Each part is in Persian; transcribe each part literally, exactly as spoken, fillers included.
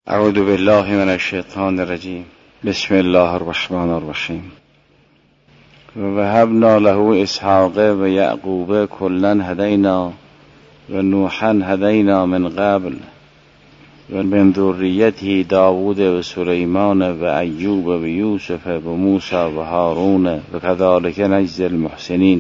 اعوذ بالله من الشیطان الرجیم. بسم الله الرحمن الرحیم. و وهبنا له اسحاق و یعقوب کلا هدینا و نوحا هدینا من قبل و من ذریته داوود و سلیمان و ایوب و یوسف و موسی و هارون و کذالک نجزی المحسنین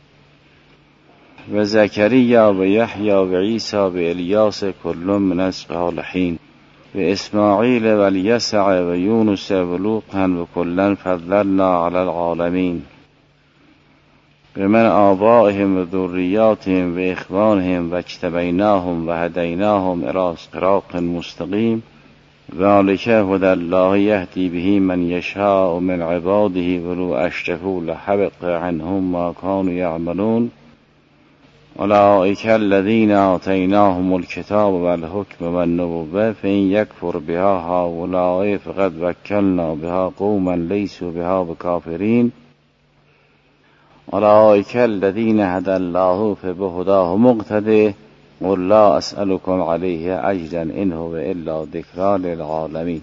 و زکریا و یحیی و عیسی و الیاس کل من الصالحین و اسماعیل و الیسع و یونس و لوطا و کلا فضلنا علی العالمین و من آبائهم و ذریاتهم و اخوانهم و اجتبیناهم و هدیناهم الی صراط مستقیم ذلک هدی الله یهدی به من یشاء من عباده ولو اشرکوا لحبط عنهم ما كانوا یعملون اولئک الذین آتیناهم الکتاب و الحکم و النبوة فإن یکفر بها هؤلاء فقد وکلنا بها قوما لیسوا بها بکافرین اولئک الذین هدی الله فبهداه مقتده قل لا اسألكم علیه اجرا ان هو الا ذکری للعالمین.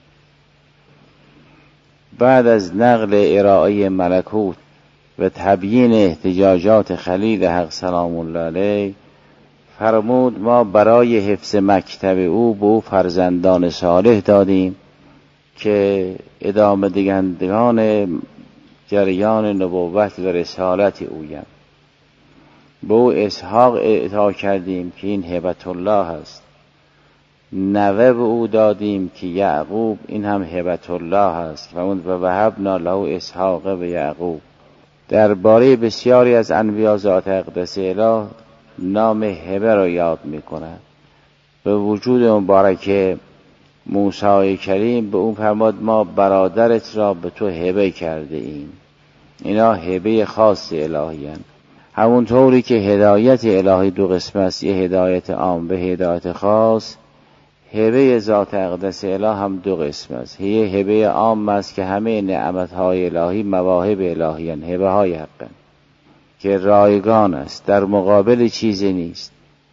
بعد از نقل ارائه ملکوت و تبیین احتجاجات خلیل حق سلام الله علیه فرمود ما برای حفظ مکتب او به او فرزندان صالح دادیم که ادامه دهندگان جریان نبوت و رسالت اویم. به او اسحاق اعطا کردیم که این هبت الله است، نوه به او دادیم که یعقوب این هم هبت الله است و اون و وهبنا له اسحاق و یعقوب. درباره بسیاری از انبیا ذات اقدس اله نام هبه را یاد می کند. به وجود مبارک موسی کریم به اون فرمود ما برادرت را به تو هبه کرده ایم. اینا هبه خاص الهی هستند. همونطوری که هدایت الهی دو قسم است، یه هدایت عام به هدایت خاص، هبه ذات اقدس اله هم دو قسم است. یه هبه عام است که همه نعمتهای الهی مواهب الهی هستند، هبه های حق که رایگان است، در مقابل چیزی نیست.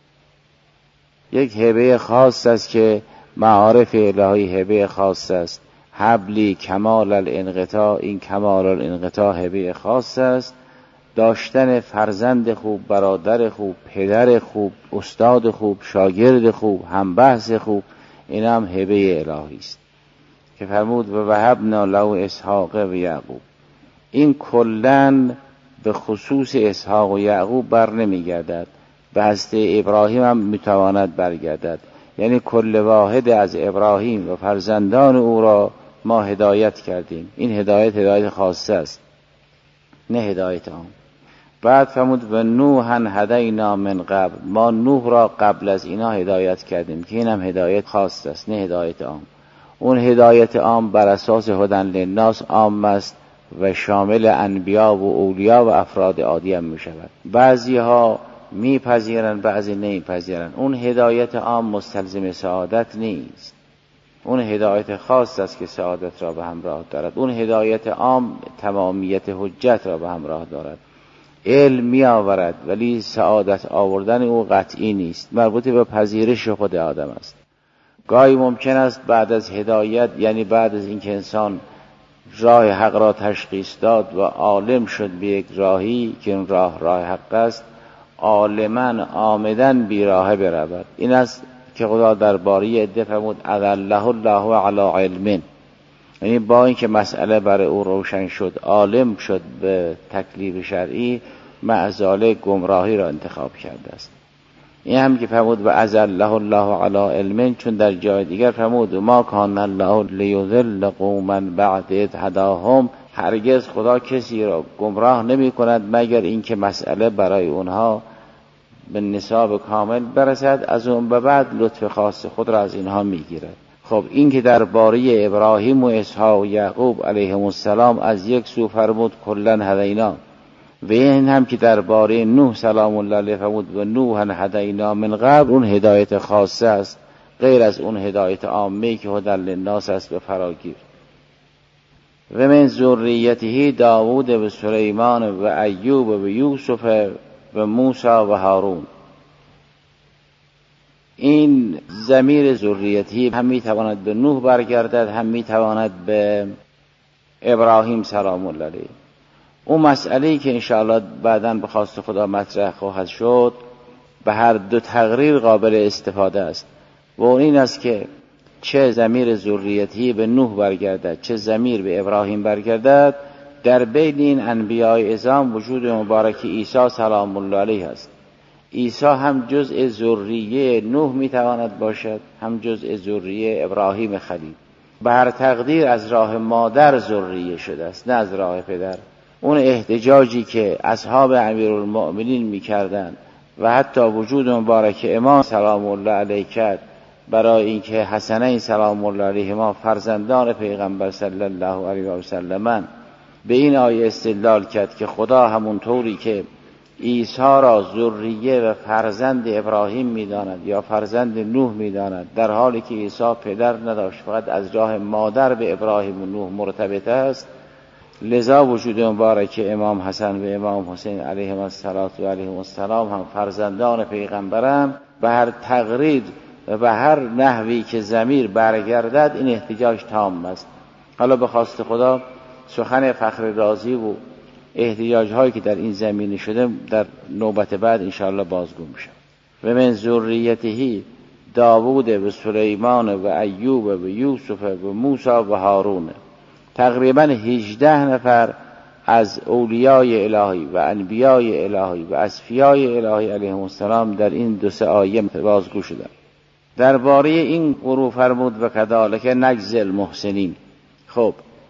یک هبه خاص است که معارف الهی هبه خاص است، حبلی کمال الانقطاع، این کمال الانقطاع هبه خاص است. داشتن فرزند خوب، برادر خوب، پدر خوب، استاد خوب، شاگرد خوب، همبحث خوب، این هم هبه الهی است که فرمود و وهبنا له اسحاق و یعقوب. این کلن به خصوص اسحاق و یعقوب بر نمی گردد، به هسته ابراهیم هم میتواند برگردد. یعنی کل واحد از ابراهیم و فرزندان او را ما هدایت کردیم. این هدایت هدایت خاصه است، نه هدایت عام. بعد فرمود و نوحا هدینا من قبل، ما نوح را قبل از اینا هدایت کردیم که اینم هدایت خاص است، نه هدایت عام. اون هدایت عام بر اساس هدن للناس عام است و شامل انبیا و اولیا و افراد عادی هم می شود. بعضی ها میپذیرن، بعضی نمیپذیرن. اون هدایت عام مستلزم سعادت نیست، اون هدایت خاص است که سعادت را به همراه دارد. اون هدایت عام تمامیت حجت را به همراه دارد، علم می آورد ولی سعادت آوردن او قطعی نیست، مربوط به پذیرش خود آدم است. گاهی ممکن است بعد از هدایت، یعنی بعد از اینکه انسان راه حق را تشخیص داد و عالم شد به یک راهی که این راه راه حق است، عالماً آمدن بیراهه برود. این است که خدا درباره عده فرمود اذله الله علی علم، یعنی با اینکه مسئله برای او روشن شد، عالم شد به تکلیف شرعی، معزاله گمراهی را انتخاب کرده است. این هم که فرمود و اذله الله علی علم، چون در جای دیگر فرمود ما کان الله لیضل قوما بعد اذ هداهم، هرگز خدا کسی را گمراه نمی کند مگر اینکه مسئله برای اونها به نصاب کامل برسد، از اون به بعد لطف خاص خود را از اینها میگیرد. خب این که درباره ابراهیم و اسحاق و یعقوب علیهم السلام از یک سو فرمود کلن هدینا، و این هم که درباره نوح سلام الله علیه فرمود و نوحا هدینا من قبل، اون هدایت خاصه است غیر از اون هدایت عامه که هدی للناس است به فراگیر. و من ذریته داوود و سلیمان و ایوب و یوسف و موسی و هارون. این ضمیر ذریتی هم میتواند به نوح برگردد، هم میتواند به ابراهیم سلام الله علیه. اون مسئله‌ای که انشاءالله بعداً به خواست خدا مطرح خواهد شد به هر دو تقریر قابل استفاده است و اون این است که چه ضمیر ذریتی به نوح برگردد چه ضمیر به ابراهیم برگردد، در بین این انبیاء اعظام وجود مبارک عیسی سلام الله علیه است. عیسی هم جزء ذریه نوح میتواند باشد، هم جزء ذریه ابراهیم خلیل. به هر تقدیر از راه مادر ذریه شده است، نه از راه پدر. اون احتجاجی که اصحاب امیرالمؤمنین میکردند و حتی وجود مبارک امام سلام الله علیه کرد برای اینکه حسنین سلام الله علیهما فرزندان پیغمبر صلی الله علیه و سلم، به این آیه استدلال کرد که خدا همونطوری که عیسی را ذریه و فرزند ابراهیم میداند یا فرزند نوح میداند، در حالی که عیسی پدر نداشت، فقط از راه مادر به ابراهیم و نوح مرتبط است، لذا وجود مبارک امام حسن و امام حسین علیهم السلام و علیهم السلام هم فرزندان پیغمبرم. به هر تقریر و به هر نحوی که ضمیر برگردد این احتجاج تام است. حالا به خواست خدا سخن فخر رازی و احتجاج هایی که در این زمینه شده در نوبت بعد انشاءالله بازگو میشه. و من ذریته داوود و سلیمان و ایوب و یوسف و موسی و هارون. تقریبا هجده نفر از اولیای الهی و انبیای الهی و اصفیای الهی علیهم السلام در این دو سه آیه بازگو شدند. درباره این گروه فرمود و کذالک نجزی المحسنین. خب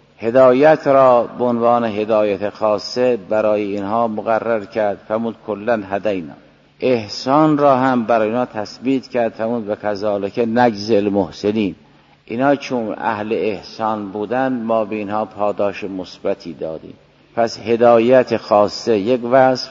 هدایت را به عنوان هدایت خاصه برای اینها مقرر کرد، فرمود کلا هدینا. احسان را هم برای اینها تثبیت کرد، فرمود و کذالک نجزی المحسنین. اینا چون اهل احسان بودن ما به اینها پاداش مثبتی دادیم. پس هدایت خاصه یک وصف،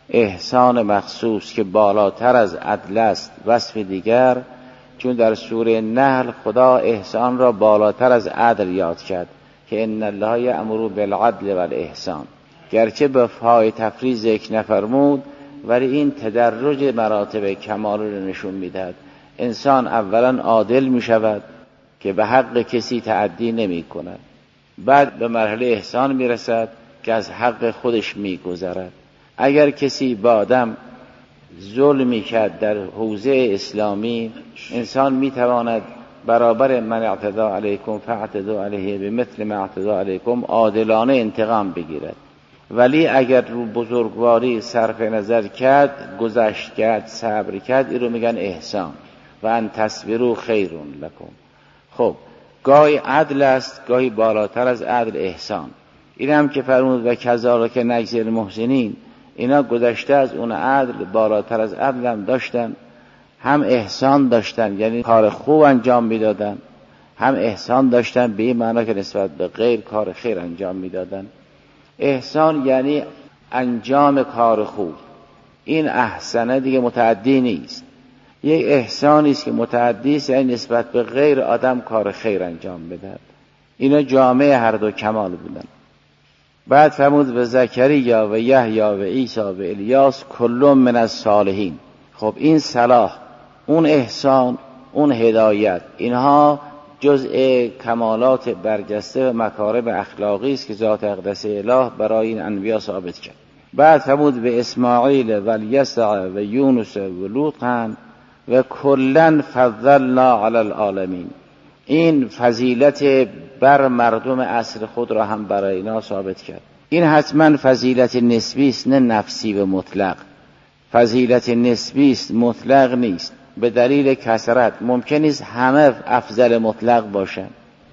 احسان مخصوص که بالاتر از عدل است وصف دیگر. چون در سوره نحل خدا احسان را بالاتر از عدل یاد کرد که ان الله یأمر بالعدل والاحسان، گرچه به فای تفریض ذکر نفرمود ولی این تدرج مراتب کمال را نشون میدهد. انسان اولا عادل می شود که به حق کسی تعدی نمی کند، بعد به مرحله احسان می رسد که از حق خودش می گذرد. اگر کسی با آدم ظلمی کرد در حوزه اسلامی، انسان می تواند برابر من اعتدى علیکم فاعتدوا علیه بمثل ما اعتدى علیکم عادلانه انتقام بگیرد. ولی اگر رو بزرگواری صرف نظر کرد، گذشت کرد، صبر کرد، این رو میگن احسان. و ان تصبروا خیر لکم. خب گاهی عدل است، گاهی بالاتر از عدل احسان. این هم که فرمود و کذالک نجزی المحسنین، اینا گذشته از اون عدل بالاتر از عدل هم داشتن، هم احسان داشتن یعنی کار خوب انجام میدادن، هم احسان داشتن به این معنا که نسبت به غیر کار خیر انجام میدادن. احسان یعنی انجام کار خوب. این احسنه دیگه متعدی نیست، یک احسانی است که متعدی است، یعنی نسبت به غیر آدم کار خیر انجام بدهد. اینا جامعه هر دو کمال بودن. بعد فرمود و زکریا و یحیی و عیسی و الیاس کل من الصالحین. خب این صلاح، اون احسان، اون هدایت، اینها جزء کمالات برجسته و مکارم اخلاقی است که ذات اقدس اله برای این انبیا ثابت کرد. بعد فرمود به اسماعیل و الیسع و یونس و لوط و کلن فضلنا علی العالمین. این فضیلت بر مردم عصر خود را هم برای اینا ثابت کرد. این حتما فضیلت نسبی است، نه نفسی و مطلق. فضیلت نسبی است، مطلق نیست. به دلیل کثرت ممکن است همه افضل مطلق باشن،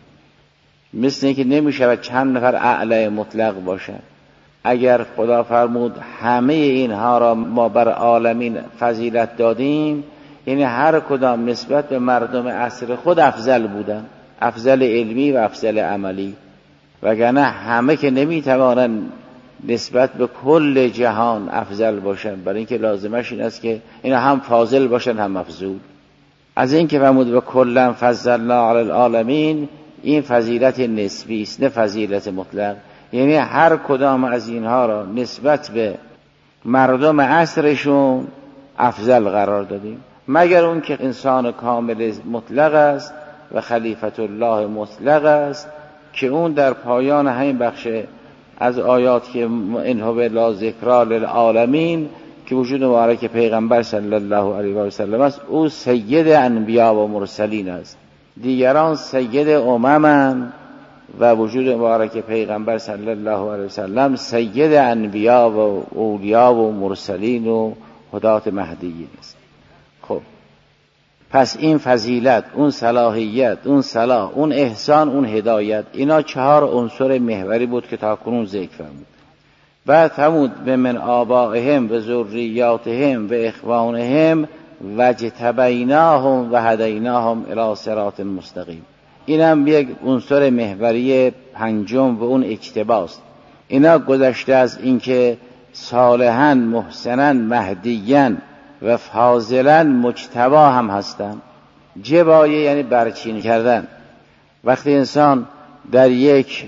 مثل اینکه نمیشه چند نفر اعلی مطلق باشن. اگر خدا فرمود همه اینها را ما بر عالمین فضیلت دادیم، یعنی هر کدام نسبت به مردم عصر خود افضل بودن، افضل علمی و افضل عملی. وگرنه همه که نمیتوانن نسبت به کل جهان افضل باشن، برای اینکه لازمش این است که اینا هم فاضل باشن هم مفضول. از این که فرمود به کلن فضلنا علی العالمین، این فضیلت نسبی است نه فضیلت مطلق. یعنی هر کدام از اینها را نسبت به مردم عصرشون افضل قرار دادیم. مگر اون که انسان کامل مطلق است و خلیفت الله مطلق است که اون در پایان همین بخش از آیات که ان هو الا ذکری للعالمین که وجود مبارک پیغمبر صلی الله علیه و سلم است، او سید انبیا و مرسلین است. دیگران سید اممن و وجود مبارک پیغمبر صلی الله علیه و سلم سید انبیا و اولیا و مرسلین و هدات مهدیین است. خب پس این فضیلت، اون صلاحیت، اون صلاح، اون احسان، اون هدایت، اینا چهار عنصر محوری بود که تاکنون ذکر فرمود. بعد فرمود به من آبائهم و ذریاتهم و اخوانهم وجتبیناهم و هدیناهم الی صراط مستقیم. اینم یک عنصر محوری پنجم و اون اجتباست. اینا گذشته از اینکه صالحاً، محسناً، مهدیاً و فاضلاً مجتبا هم هستند. جبایه یعنی برچین کردن. وقتی انسان در یک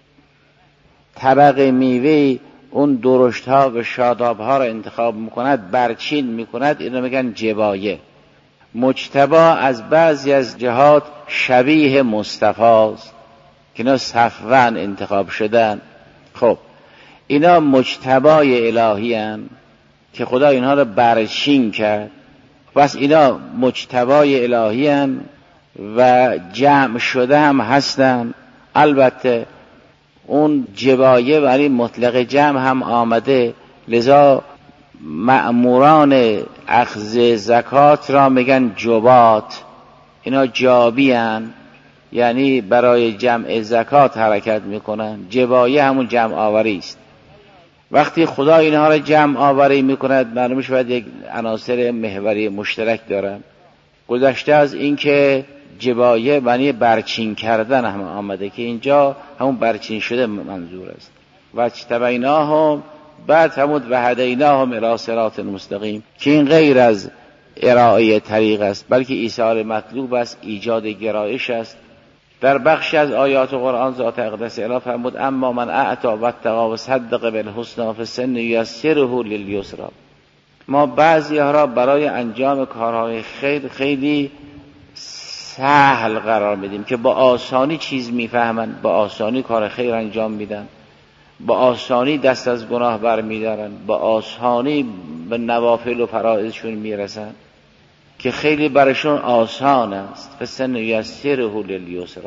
طبق میوه اون درشت ها و شاداب ها را انتخاب میکند، برچین میکند، اینو میگن جبایه. مجتبا از بعضی از جهات شبیه مصطفی است که اینا صفوان انتخاب شدن. خب اینا مجتبای الهی هستند که خدا اینها را برچین کرد. پس اینا مجتبای الهی هستند و جمع شده هم هستند. البته اون جبایه برای مطلق جمع هم آمده، لذا مأموران اخذ زکات را میگن جبات. اینا جابی هستند، یعنی برای جمع زکات حرکت میکنن. جبایه همون جمع آوری است. وقتی خدا اینها را جمع آوری میکند، معلوم شود یک عناصر محوری مشترک دارن. گذشته از اینکه جبایه معنی برچین کردن هم آمده که اینجا همون برچین شده منظور است. و اجتبیناهم، بعد فرمود و هدیناهم الی صراط مستقیم که این غیر از ارائه طریق است بلکه ایصال مطلوب است، ایجاد گرایش است. در بخش از آیات قرآن ذات اقدس اله فرمود اما من اعطی و اتقی و صدق بالحسنی فسن یسره للیسری. ما بعضی ها را برای انجام کارهای خیر خیلی سهل قرار میدیم که با آسانی چیز میفهمن، با آسانی کار خیر انجام میدن، با آسانی دست از گناه برمیدارن، با آسانی به نوافل و فرائضشون میرسن که خیلی برشون آسان است. فسن یسره للیسری.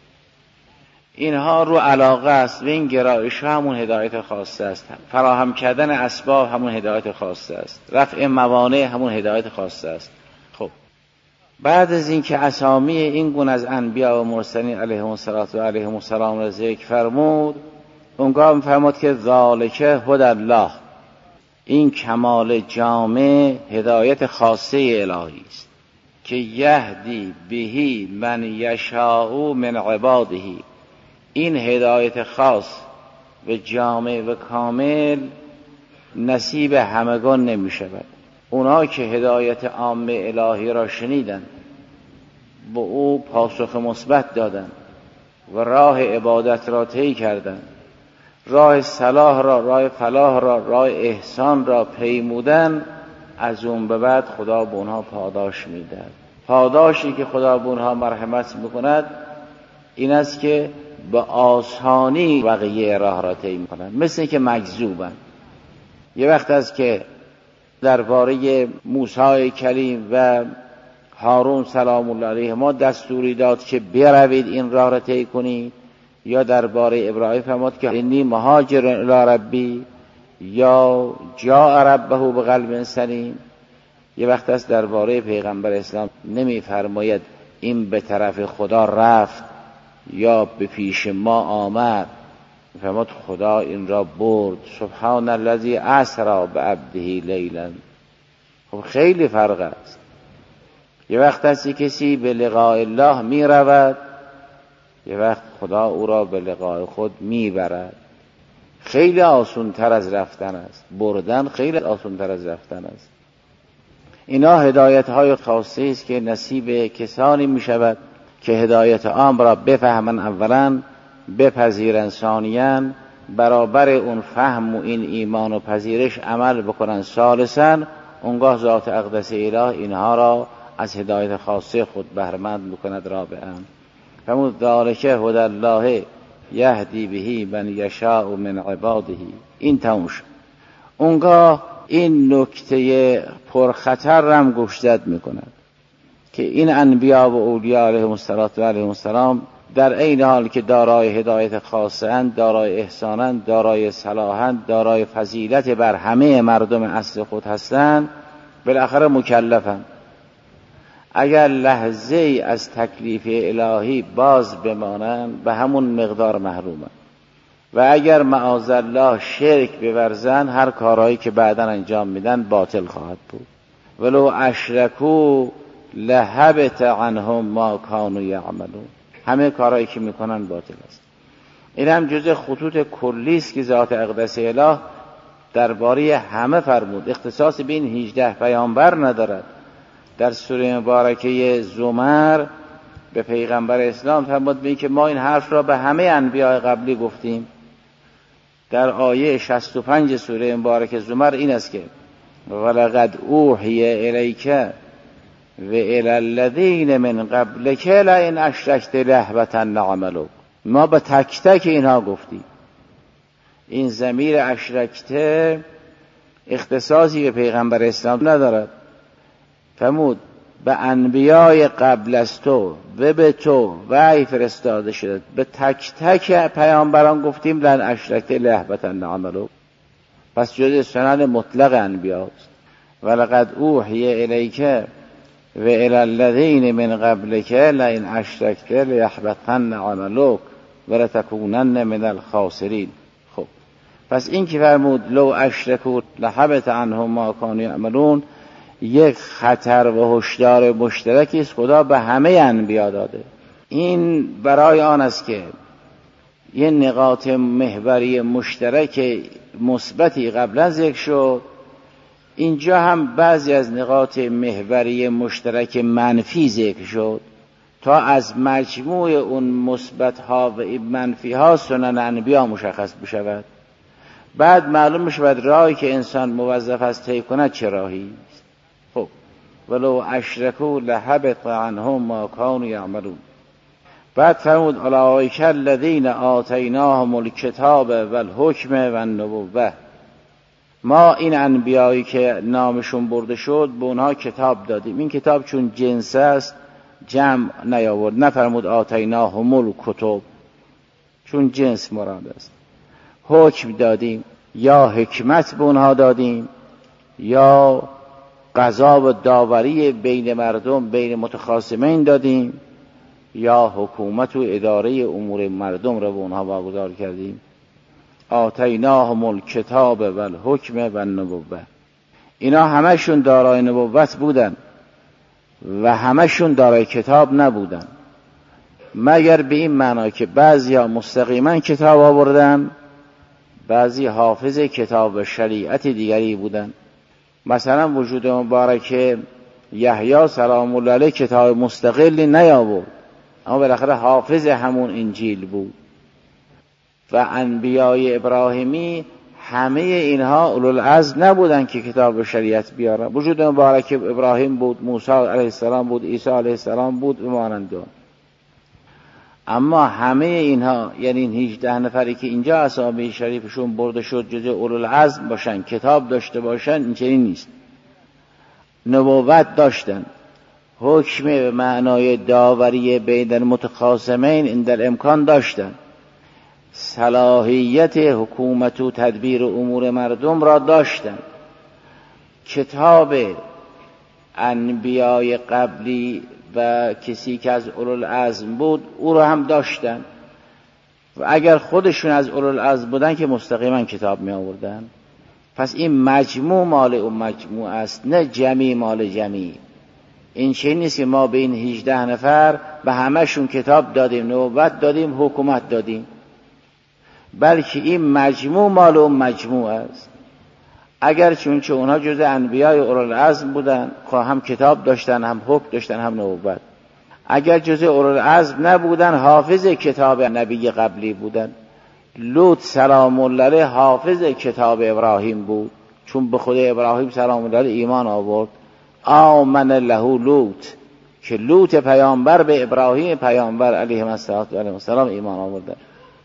اینها رو علاقه است و این گرایش همون هدایت خاصه است. فراهم کردن اسباب همون هدایت خاصه است. رفع موانع همون هدایت خاصه است. خب بعد از اینکه اسامی این گونه از انبیا و مرسلین علیهم الصلوة و علیهم السلام را ذکر فرمود، اونگاه فرمود که ذالک هدی الله، این کمال جامع هدایت خاصه الهی است که یهدی بهی من یشاء من عباده. این هدایت خاص و جامع و کامل نصیب همگان نمی شود. اونا که هدایت عام الهی را شنیدن، با او پاسخ مثبت دادن و راه عبادت را طی کردند، راه صلاح را، راه فلاح را، راه احسان را پیمودن، از اون به بعد خدا به اونها پاداش میدهد. پاداشی که خدا به اونها مرحمت میکند این است که به آسانی بقیه راه را طی میکنند، مثل که مجذوبند. یه وقت است که درباره موسی کلیم و هارون سلام الله علیهما دستوری داد که بروید این راه را طی کنید، یا درباره ابراهیم فرمود که انی مهاجر الی ربی، یا جاء ربه بقلب سلیم. یه وقت است درباره پیغمبر اسلام نمی فرماید این به طرف خدا رفت یا به پیش ما آمد، فرمود خدا این را برد. سبحان الذی اسری بعبده لیلا. خب خیلی فرق است. یه وقت است کسی به لقاء الله می رود، یه وقت خدا او را به لقاء خود می برد. خیلی آسان تر از رفتن است. بردن خیلی آسان تر از رفتن است. اینا هدایت های خاصی است که نصیب کسانی می شود که هدایت عام را بفهمن، اولا بپذیرن، ثانیاً برابر اون فهم و این ایمان و پذیرش عمل بکنن، ثالثاً اونگاه ذات اقدس اله اینها را از هدایت خاصه خود بهره‌مند میکند رابعا. فرمود ذالک هدی الله یهدی بهی من یشاء من عباده. این تموم شد. اونگاه این نکته پرخطر هم گوشزد میکند که این انبیا و اولیاء علیهم الصلوة و علیهم السلام در عین حال که دارای هدایت خاصه اند، دارای احسانند، دارای صلاحند، دارای فضیلت بر همه مردم اصل خود هستند، بالاخره مکلفند. اگر لحظه ای از تکلیف الهی باز بمانند به همون مقدار محرومند و اگر معاذالله شرک بورزند هر کارهایی که بعداً انجام میدن باطل خواهد بود. ولو اشرکوا لحبط عنهم ما کانوا یعملون. همه کارهایی که میکنن باطل است. این هم جزء خطوط کلی است که ذات اقدس اله درباره همه فرمود. اختصاص به این هجده پیامبر ندارد. در سوره مبارکه زمر به پیغمبر اسلام فرمود به این که ما این حرف را به همه انبیاء قبلی گفتیم. در آیه شصت و پنج سوره مبارکه زمر این است که ولقد اوحی الیک و الی الذین من قبلک لئن اشرکت ليحبطن عملک. ما به تک تک اینها گفتیم. این ضمیر اشرکته اختصاصی به پیغمبر اسلام ندارد. فرمود به انبیای قبل از تو و به تو وحی فرستاده شده به تک تک پیامبران گفتیم لئن اشرکت ليحبطن عملک. پس جزء سنن مطلق انبیاست. ولقد اوحی الیک و الی الذین من قبلک لئن اشرکت لیحبطن عملک ولتکونن من الخاسرین. خب پس این که فرمود لو اشرکوا لحبط عنهم ما کانوا یعملون یک خطر و هشدار مشترکی است خدا به همه انبیا داده. این برای آن است که یه نقاط محوری مشترک مثبتی قبلا ذکر شد، اینجا هم بعضی از نقاط محوری مشترک منفی ذکر شد تا از مجموع اون مثبت ها و منفی ها سنن انبیا مشخص بشود. بعد معلوم میشود راهی که انسان موظف است طی کند چه راهی است. خب ولو اشرکوا لحبط عنهم ما کانوا یعملون. بعد فرمود اولئک الذین آتیناهم الکتاب و الحکم و النبوة. ما این انبیایی که نامشون برده شد به اونها کتاب دادیم. این کتاب چون جنس است جمع نیاورد، نفرمود آتیناهم الکتب چون جنس مراد است. حکم دادیم یا حکمت به اونها دادیم یا قضا و داوری بین مردم بین متخاصمین دادیم یا حکومت و اداره امور مردم را به اونها واگذار کردیم. آتیناهم الکتاب و الحکم و النبوة. اینا همشون دارای نبوت بودن و همشون دارای کتاب نبودن، مگر به این معنا که بعضی ها مستقیما کتاب آوردن، بعضی حافظ کتاب و شریعت دیگری بودن. مثلا وجود مبارک یحیی سلام الله علیه کتاب مستقلی نیاورد، اما بالاخره حافظ همون انجیل بود. و انبیای ابراهیمی همه اینها اولوالعزم نبودن که کتاب و شریعت بیارن. وجود مبارک ابراهیم بود، موسی علیه السلام بود، عیسی علیه السلام بود و مانند اون. اما همه اینها یعنی این هجده نفری که اینجا اسامی شریفشون برده شد جزء اولوالعزم باشن، کتاب داشته باشن، این چنین نیست. نبوت داشتن، حکم به معنای داوری بین المتخاصمین این در امکان داشتن، صلاحیت حکومت و تدبیر امور مردم را داشتن، کتاب انبیای قبلی و کسی که از اولوالعزم بود او را هم داشتن. و اگر خودشون از اولوالعزم بودن که مستقیما کتاب می آوردن. پس این مجموع مال اون مجموع است، نه جمعی مال جمعی. این چه نیست که ما به این هجده نفر به همشون کتاب دادیم، نبوت دادیم، حکومت دادیم، بلکه این مجموع مال اون مجموع است. اگر چون که اونها جزء انبیای اولوالعزم بودن، خواه هم کتاب داشتن، هم حکم داشتن، هم نبوت. اگر جزء اولوالعزم نبودن، حافظ کتاب نبی قبلی بودن. لوط سلام الله علیه حافظ کتاب ابراهیم بود، چون به خود ابراهیم سلام الله علیه ایمان آورد. آمن له لوط، که لوط پیامبر به ابراهیم پیامبر علیه السلام ایمان آورده.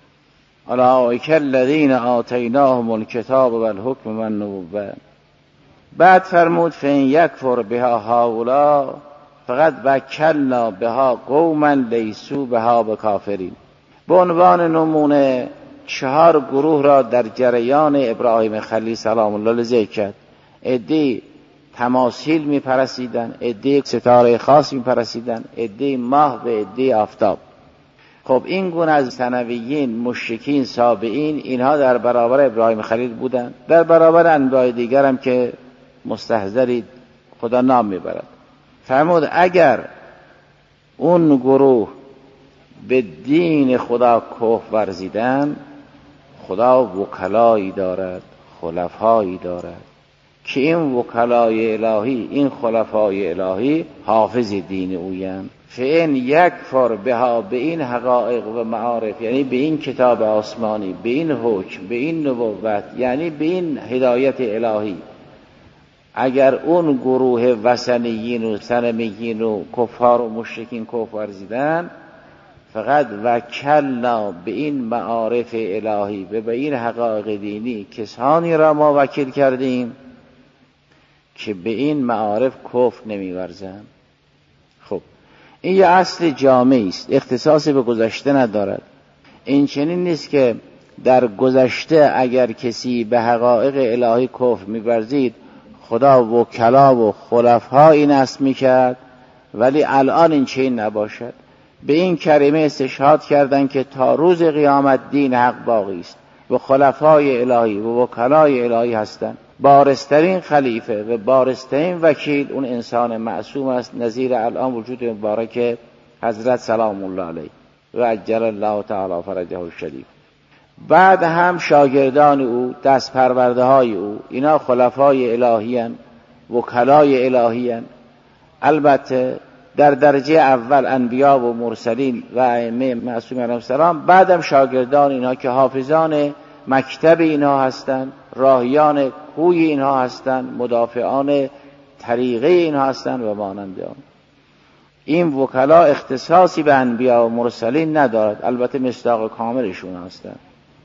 اولئک الذین آتیناهم الکتاب والحکم والنبوة. بعد فرمود فإن یکفر بها هؤلاء فقد وکلنا بها قوما لیسوا بها بکافرین. به عنوان نمونه چهار گروه را در جریان ابراهیم خلیل سلام الله علیه ذکر کرد. عده‌ای تماثیل می پرستیدن، عده‌ای ستاره خاص می پرستیدن، عده‌ای ماه و عده‌ای آفتاب. خب این گونه از ثنویین، مشرکین، سابعین، اینها در برابر ابراهیم خلیل بودند. در برابر انبیاء دیگر هم که مستحضرید خدا نام میبرد. فرمود اگر اون گروه به دین خدا کفر ورزیدن، خدا وکلایی دارد، خلفایی دارد که این وکلای الهی، این خلفای الهی حافظ دین اویند. فإن یکفر بها، به این حقایق و معارف، یعنی به این کتاب آسمانی، به این حکم، به این نبوت، یعنی به این هدایت الهی، اگر اون گروه وثنیین و صنمیین و کفار و مشرکین کفر ورزیدن، فقط وکلنا، به این معارف الهی و به این حقایق دینی کسانی را ما وکیل کردیم که به این معارف کفر نمی‌ورزند. خب این یه اصل جامعی است، اختصاصی به گذشته ندارد. این چنین نیست که در گذشته اگر کسی به حقایق الهی کفر می‌ورزید خدا وکلا و خلفای نصب می‌کرد، ولی الان این چنین نباشد. به این کریمه استشهاد کردند که تا روز قیامت دین حق باقی است و خلفای الهی و وکلای الهی هستند. بارزترین خلیفه و بارزترین وکیل اون انسان معصوم است، نظیر الان وجود مبارک حضرت سلام الله علیه و عجل الله تعالی فرجه الشریف. بعد هم شاگردان او، دست پرورده های او، اینا خلفای الهی هستند، وکلای الهی هستند. البته در درجه اول انبیا و مرسلین و ائمه معصومین علیهم السلام، بعدم شاگردان اینها که حافظان مکتب اینها هستند، راهیان کوی اینها هستند، مدافعان طریقه اینها هستند و مانند آن. این وکلا اختصاصی به انبیا و مرسلین ندارد، البته مصداق کاملشون هستند.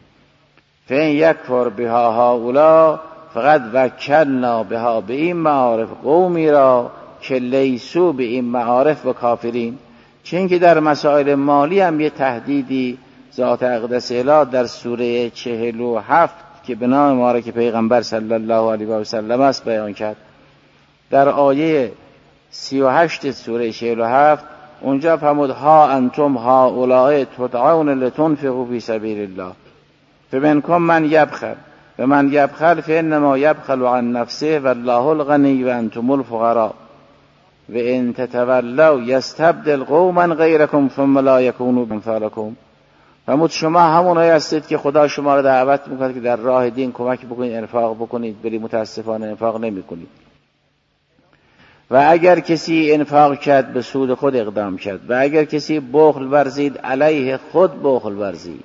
فإن یکفر بها هؤلاء فقد وکلنا بها، به این معارف قومی را که لیسو به این معارف و کافرین. چون که در مسائل مالی هم یه تهدیدی ذات اقدس اله در سوره چهل و هفت که به نام مبارک پیغمبر صلی الله علیه و سلم است بیان کرد. در آیه سی و هشت سوره چهل و هفت اونجا فرمود ها انتم هؤلاء تدعون لتنفقوا فی سبیل الله فمنکم من یبخل و من یبخل فانما یبخل عن نفسه والله الغنی و انتم الفقراء و ان تتولوا یستبدل قوما غیرکم ثم لا یکونوا امثالکم. فرمود شما همونایی هستید که خدا شما را دعوت میکنه که در راه دین کمک بکنید، انفاق بکنید، ولی متاسفانه انفاق نمیکنید. و اگر کسی انفاق کرد به سود خود اقدام کرد، و اگر کسی بخل ورزید علیه خود بخل ورزید.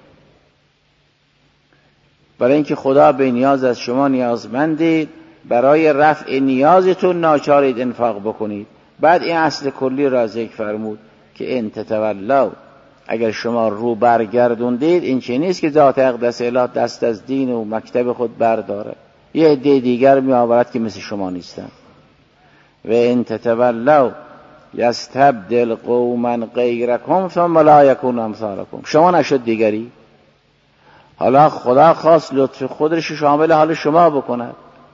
برای اینکه خدا به نیاز از شما نیازمندید، برای رفع نیازتون ناچارید انفاق بکنید. بعد این اصل کلی را ذکر فرمود که ان تتولوا، اگر شما رو برگردوندید، این چه نیست که ذات اقدس اله دست از دین و مکتب خود برداره، یه عده دیگر می آورد که مثل شما نیستن. و ان تتولوا یستبدل قوما غیرکم ثم لا یکونوا امثالکم. شما نشد دیگری، حالا خدا خواست لطف خودش شامل حال شما بکند.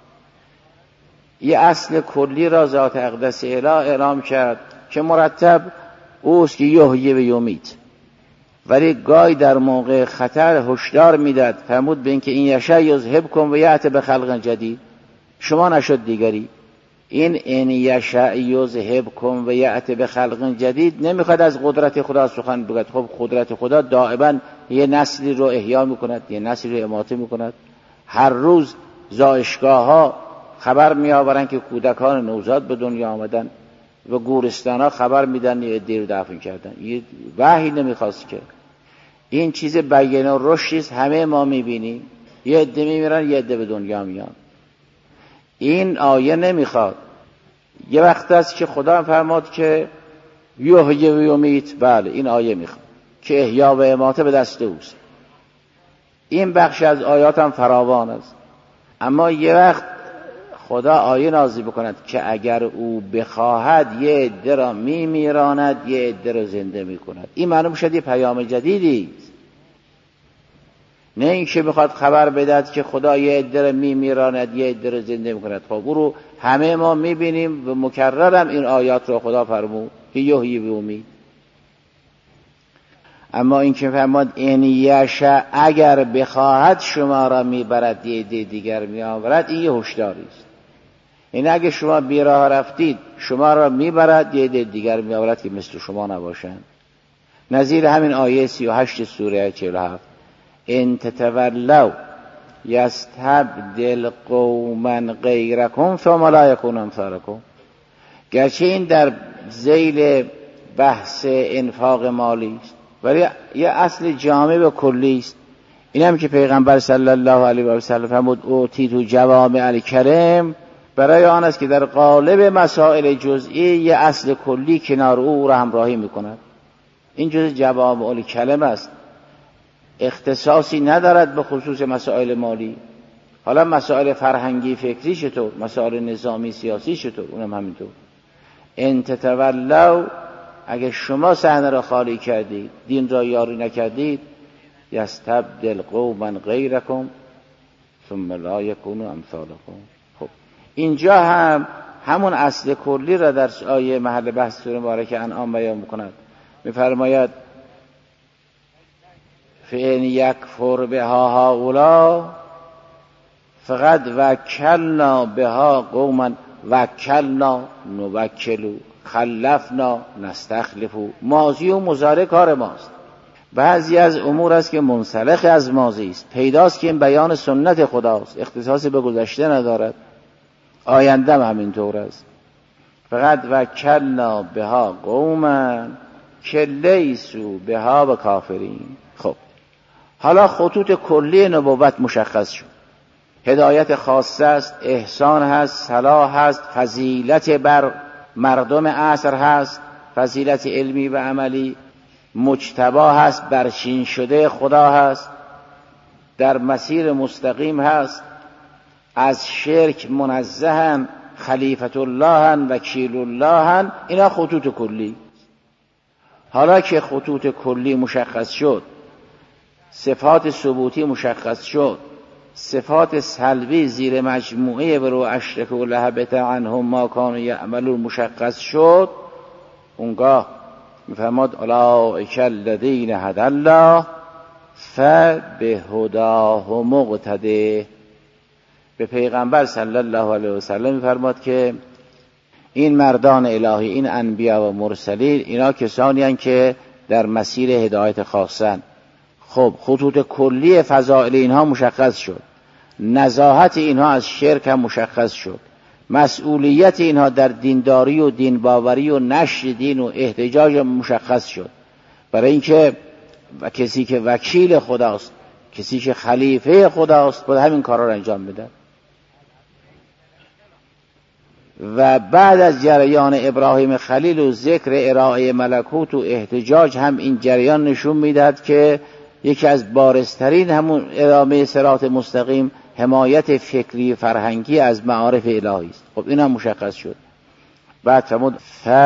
یه اصل کلی را ذات اقدس اله اعلام کرد که مرتب اوست که یحیی و یمیت، ولی گاهی در موقع خطر هشدار میداد. فرمود به اینکه این یشاء یذهبکم و یأتی بخلق جدید. شما نشد دیگری. این این یشاء یذهبکم و یأتی بخلق جدید نمیخواد از قدرت خدا سخن بگوید. خب قدرت خدا دائما یه نسلی رو احیا میکند، یه نسلی رو اماته میکند. هر روز زایشگاه ها خبر می آورن که کودکان نوزاد به دنیا آمدن و گورستان ها خبر میدن یه عده رو دفن کردن. یه وحی نمیخواست که این چیز بیان و رشدی است، همه ما میبینیم. یه عده میمیرن، یه عده به دنیا میان. این آیه نمیخواد. یه وقت است که خدا فرماد که یحیی و یمیت، بله این آیه میخواد که احیا و اماته به دست اوست. این بخش از آیات هم فراوان است. اما یه وقت خدا آیه نازل بکند که اگر او بخواهد یه عده را میمیراند، یه عده را زنده میکند. این معلوم شد یه پیام جدیدی است. نه اینکه بخواد خبر بدهد که خدا یه عده را میمیراند، یه عده را زنده میکند. خب او رو همه ما میبینیم و مکررم این آیات رو خدا فرمود که یحیی و یمیت. اما این که فرمود این یشاء، اگر بخواهد شما را میبرد یه عده دیگر میآورد، این یه هشداری است. این اگه شما بی راه رفتید شما را میبرد یه عده دیگر میآورد که مثل شما نباشند. نظیر همین آیه سی و هشت سوره چهل و هفت، ان تتولوا یستبدل قوما غیرکم ثم لا یکونوا امثالکم. گرچه این در ذیل بحث انفاق مالی است ولی یه اصل جامع و کلی است. این هم که پیغمبر صلی الله علیه و سلم فرمود اوتیت جوامع الکلم، برای آن است که در قالب مسائل جزئی یه اصل کلی کنار او را همراهی میکند. این جز جوامع الکلم است، اختصاصی ندارد به خصوص مسائل مالی. حالا مسائل فرهنگی فکری چطور، مسائل نظامی سیاسی چطور، اونم همینطور. ان تتولوا، اگر شما صحنه را خالی کردید، دین را یاری نکردید، یستبدل قوما غیرکم ثم لا یکونوا امثالکم. خب اینجا هم همون اصل کلی را در آیه محل بحث سوره مبارکه انعام بیان می‌کند. می‌فرماید فإن یکفر بها هؤلاء فقد وکلنا بها قوما وکلنا نوکلوا خلفنا نستخلفوا. ماضی و مضارع کار ماست. بعضی از امور است که منسلخ از ماضی است، پیداست که این بیان سنت خداست، اختصاصی به گذشته ندارد، آینده هم همینطور است. فقط وکلنا بها قوما که لیسوا بها و کافرین. خب حالا خطوط کلی نبوت مشخص شد. هدایت خاصه است، احسان هست، صلاح هست، فضیلت بر مردم عصر هست، فضیلت علمی و عملی، مجتبی هست، برچین شده خدا هست، در مسیر مستقیم هست، از شرک منزهن، خلیفت الله، وکیل الله. اینا خطوط کلی. حالا که خطوط کلی مشخص شد، صفات ثبوتی مشخص شد، صفات سلبی زیر مجموعه برو اشرک و لهبت عنهم ما کانوا یعملون مشخص شد، اونگاه میفرماد اولئک الذین هدی الله فبهداه مقتده. به پیغمبر صلی الله علیه و سلم میفرماد که این مردان الهی، این انبیا و مرسلین، اینا کسانی هستند که در مسیر هدایت خاصن. خب خطوط کلی فضائل اینها مشخص شد، نزاهت اینها از شرک هم مشخص شد، مسئولیت اینها در دینداری و دین باوری و نشر دین و احتجاج مشخص شد. برای اینکه و کسی که وکیل خداست، کسی که خلیفه خداست، باید همین کارا را انجام بده. و بعد از جریان ابراهیم خلیل و ذکر ارائه ملکوت و احتجاج هم این جریان نشون میداد که یکی از بارزترین همون ادامه صراط مستقیم حمایت فکری فرهنگی از معارف الهی است. خب این هم مشخص شد. بعد فرمود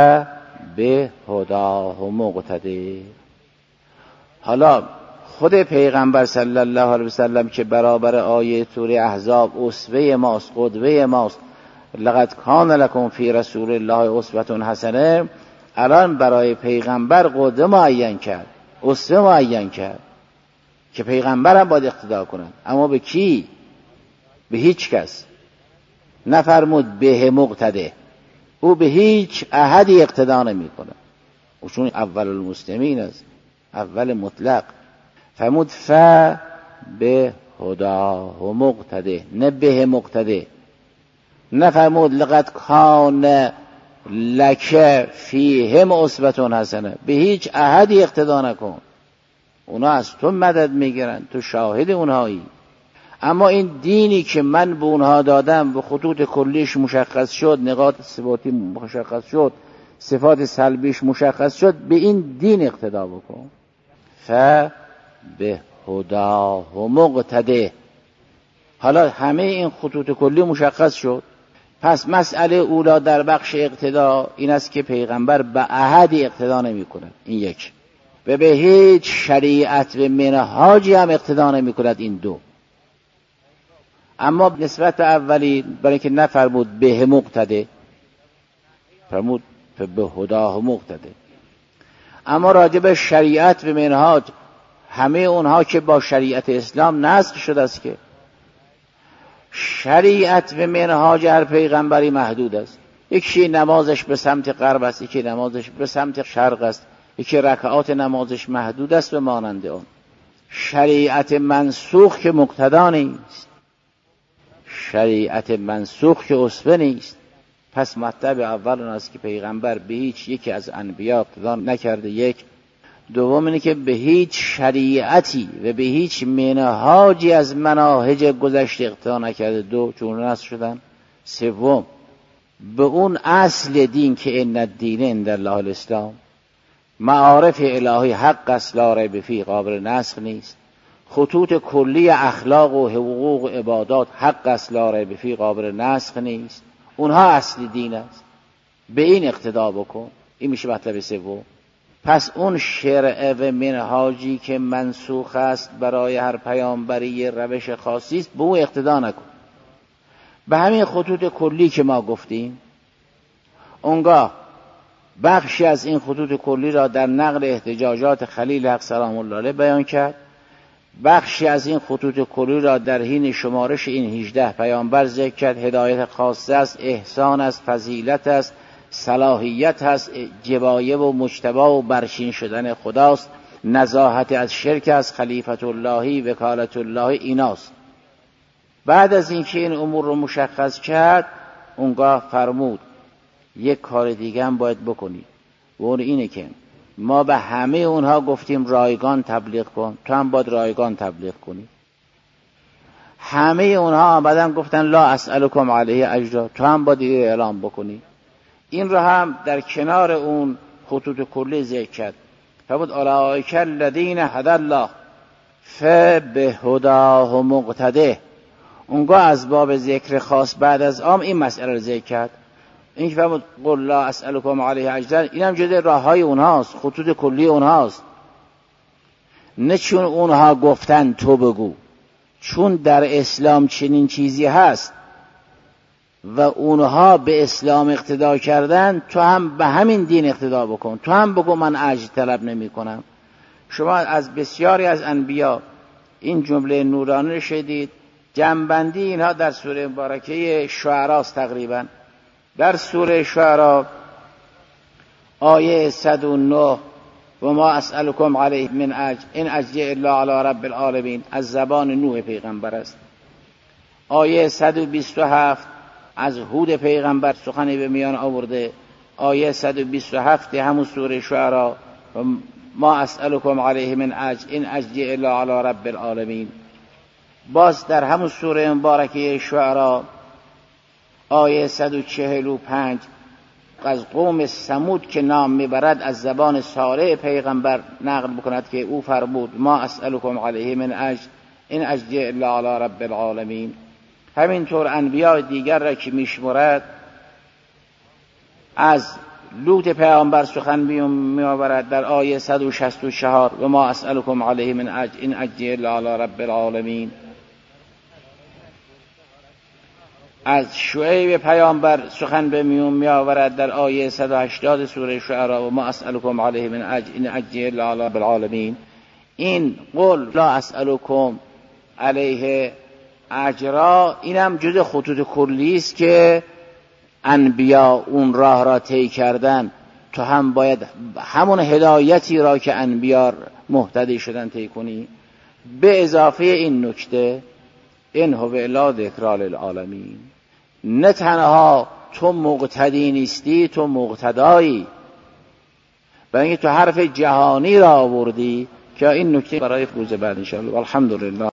فبهداه مقتده. حالا خود پیغمبر صلی الله علیه و سلم که برابر آیه سوره احزاب اسوه ماست، قدوه ماست، لقد کان لکم فی رسول الله اسوه حسنه، الان برای پیغمبر قدوه معین کرد، اسوه معین کرد که پیغمبر هم باید اقتدا کنند. اما به کی؟ به هیچ کس. نفرمود به مقتده، او به هیچ احدی اقتدا نمی کنه، او چون اول المسلمین است، اول مطلق. فرمود ف به هداه مقتده، نه به مقتده. نفرمود لقد کان لک فیهم اسوه حسنه، به هیچ احدی اقتدا نکن، اونا از تو مدد میگیرن، تو شاهد اونهایی. اما این دینی که من به اونها دادم به خطوط کلیش مشخص شد، نقاط صفاتی مشخص شد، صفات سلبیش مشخص شد، به این دین اقتدا بکن. ف به هداه مقتده. حالا همه این خطوط کلی مشخص شد. پس مسئله اولا در بخش اقتدا این است که پیغمبر به احدی اقتدا نمی کند. این یک. و به هیچ شریعت و منهاجی هم اقتدا نمی کند. این دو. اما نسبت به اولی برای که نفرمود به مقتده، فرمود به هداه مقتده. اما راجع به شریعت و منهاج، همه اونها که با شریعت اسلام نسخ شده است که شریعت و منهاج هر پیغمبری محدود است. یکی نمازش به سمت غرب است، یکی نمازش به سمت شرق است، یکی رکعات نمازش محدود است و مانند آن. شریعت منسوخ که مقتدا نیست، شریعت منسوخ که اسوه نیست. پس مطلب اول اون است که پیغمبر به هیچ یکی از انبیا اقتدا نکرده. یک. دوم اینه که به هیچ شریعتی و به هیچ منهاجی از مناهج گذشته اقتدا نکرده. دو. چون نسخ شدن. سوم به اون اصل دین که ان الدین عند الله الاسلام، معارف الهی حق است لا ریب فیه، قابل نسخ نیست. خطوط کلی اخلاق و حقوق و عبادات حق است لا ریب فیه، قابل نسخ نیست. اونها اصل دین است، به این اقتدا بکن. این میشه مطلب سوم. پس اون شرع و منهاجی که منسوخ است برای هر پیامبری روش خاصی است، به او اقتدا نکن. به همین خطوط کلی که ما گفتیم، اونگاه بخشی از این خطوط کلی را در نقل احتجاجات خلیل حق سلام الله علیه بیان کرد، بخشی از این خطوط کلی را در حین شمارش این هجده پیامبر ذکر کرد. هدایت خاصه است، احسان است، فضیلت است، صلاحیت است، جبایه و مجتبی و برشین شدن خداست، نزاهت از شرک است، خلیفت اللهی، وکالت اللهی، ایناست. بعد از اینکه این امور رو مشخص کرد، اونگاه فرمود یک کار دیگه هم باید بکنی، و اون اینه که ما به همه اونها گفتیم رایگان تبلیغ کن، تو هم باید رایگان تبلیغ کنی. همه اونها آمدن گفتن لا اسألکم علیه اجرا، تو هم باید اعلام بکنی. این را هم در کنار اون خطوط کلی ذکر کرد. فرمود اولئک الذین هدی الله فبهداه مقتده. اونگاه از باب ذکر خاص بعد از عام این مسئله رو ذکر کرد. این که فرمود قل لا اسألکم علیه اجرا، این هم جزء راههای اونهاست، خطوط کلی اونهاست. نه چون اونها گفتن تو بگو، چون در اسلام چنین چیزی هست و اونها به اسلام اقتدا کردن، تو هم به همین دین اقتدا بکن. تو هم بگو من اجر طلب نمی کنم. شما از بسیاری از انبیا این جمله نورانی رو شدید. جمع‌بندی اینها در سوره مبارکه شعراء تقریبا. در سوره شعراء آیه صد و نه و ما اسألکم علیه من اجر این اجری الا علی رب العالمین، از زبان نوح پیغمبر است. آیه صد و بیست و هفت از هود پیغمبر سخنی به میان آورده. آیه صد و بیست و هفت همون سوره شعراء و ما اسألکم علیه من اجر این اجری الا علی رب العالمین. باز در همون سوره مبارکه شعراء آیه صد و چهل و پنج از قوم ثمود که نام میبرد از زبان صالح پیغمبر نقل بکند که او فرمود ما اسألکم علیه من اجر این اجری الا علی رب العالمین. همینطور انبیاء دیگر را که میشمرد، از لوط پیامبر سخن میآورد در آیه صد و شصت و چهار و ما اسألکم علیه من اجر این اجری الا علی رب العالمین. از شعیب پیامبر سخن به میون می آورد در آیه صد و هشتاد سوره شعراء و ما اسألکم علیه من اجر این اجری الا علی رب العالمین. این قل لا اسألکم علیه اجرا اینم جز خطوط کلی است که انبیا اون راه را طی کردن. تو هم باید همون هدایتی را که انبیا مهتدی شدن طی کنی. به اضافه این نکته این هو الا ذکری للعالمین، نه تنها تو مقتدی نیستی، تو مقتدایی. برای اینکه تو حرف جهانی را آوردی که این نکته برای روز بعد ان شاء الله. الحمدلله.